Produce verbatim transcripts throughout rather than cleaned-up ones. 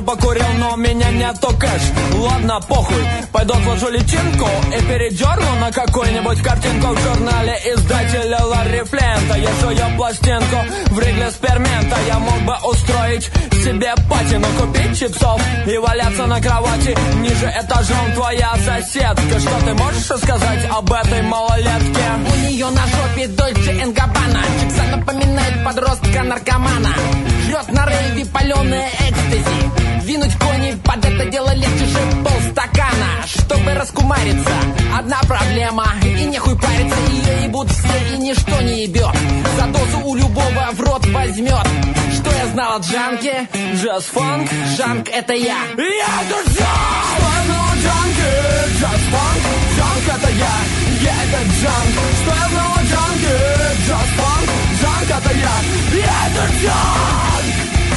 даже покурил, но у меня нету кэш. Ладно, похуй, пойду отложу личинку и передерну на какую-нибудь картинку в журнале издателя Ларри Флинта. Если ее пластинку в Ригле Спермента, я мог бы устроить себе пати, купить чипсов и валяться на кровати ниже этажом. Твоя соседка, что ты можешь рассказать об этой малолетке? У нее на жопе Дольче энд Габбана, чипса напоминает подростка-наркомана. Жрет на рейве паленое экстази, двинуть кони под это дело легче же полстакана. Чтобы раскумариться, одна проблема, и нехуй париться, ее ебут все и ничто не ебет. За дозу у любого в рот возьмет. Что я знал о джанке? Джаз-фанк? Джанк это я. Я это джанк! Что я знал о джанке? Джаз-фанк? Джанк это я. Я это джанк. Что я знал о джанке? Джаз-фанк? Джанк это я. Я это джанк!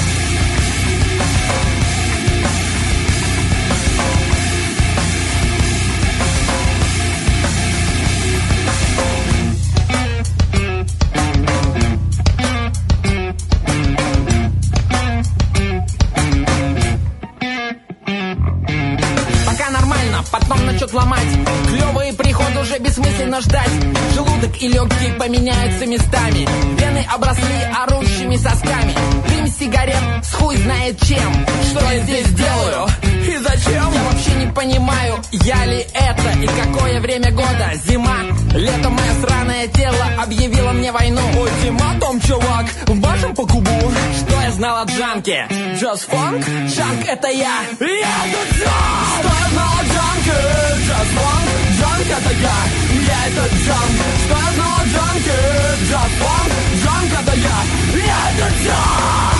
Потом начнет ломать. Клевый приход уже бессмысленно ждать. Желудок и легкие поменяются местами. Вены обросли орущими сосками. Дым сигарет с хуй знает чем. Что я здесь делаю? И зачем? Я вообще не понимаю, я ли это и какое время года. Зима, лето, мое сраное тело объявило мне войну. Ой, Том, чувак, башим по кубу. Что я знал о джанке? Джаз-фанк? Джанк это я. Я это джанк! Что я знал о джанке? Джаз-фанк? Джанк это я. Я это джанк. Что я знал о джанке? Джаз-фанк? Джанк это я. Я это джанк!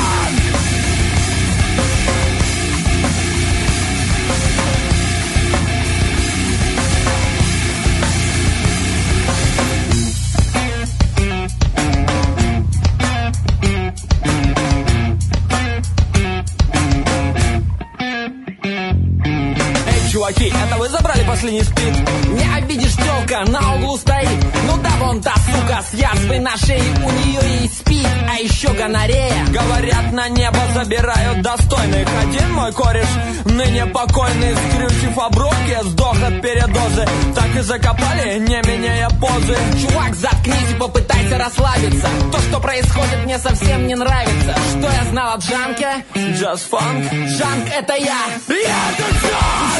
Чуваки, это вы забрали последний спид? Не обидишь, тёлка на углу стоит. Ну да, вон та сука с язвой на шее, у нее есть спид, а еще гонорея. Говорят, на небо забирают достойных. Один мой кореш, ныне покойный, скрючив обрубки, сдох от передозы. Так и закопали, не меняя позы. Чувак, заткнись и попытайся расслабиться. То, что происходит, мне совсем не нравится. Что я знал о джанке? Джаз-фанк? Джанк это я. Я это джанк!